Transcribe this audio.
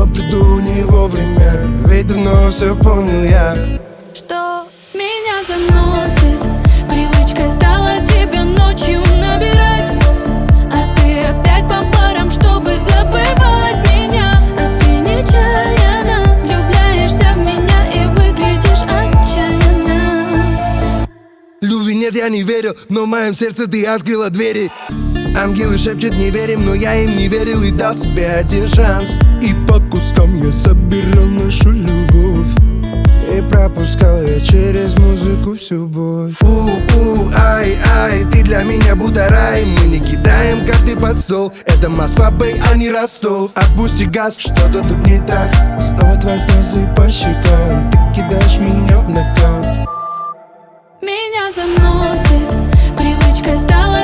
приду не вовремя, ведь давно все понял я. Что меня заносит, привычкой стала тебя ночью набирать, а ты опять по парам, чтобы забывать меня. А ты нечаянно влюбляешься в меня и выглядишь отчаянно. Любви нет, я не верил, но в моем сердце ты открыла двери. Ангелы шепчут не верим, но я им не верил и дал себе один шанс. И по кускам я собирал нашу любовь и пропускал я через музыку всю боль. Ай, ты для меня будто рай. Мы не кидаем карты под стол. Это Москва, бэй, а не Ростов. Отпусти газ, что-то тут не так. Снова твои слезы по щекам. Ты кидаешь меня в нокаут. Меня заносит, привычкой стала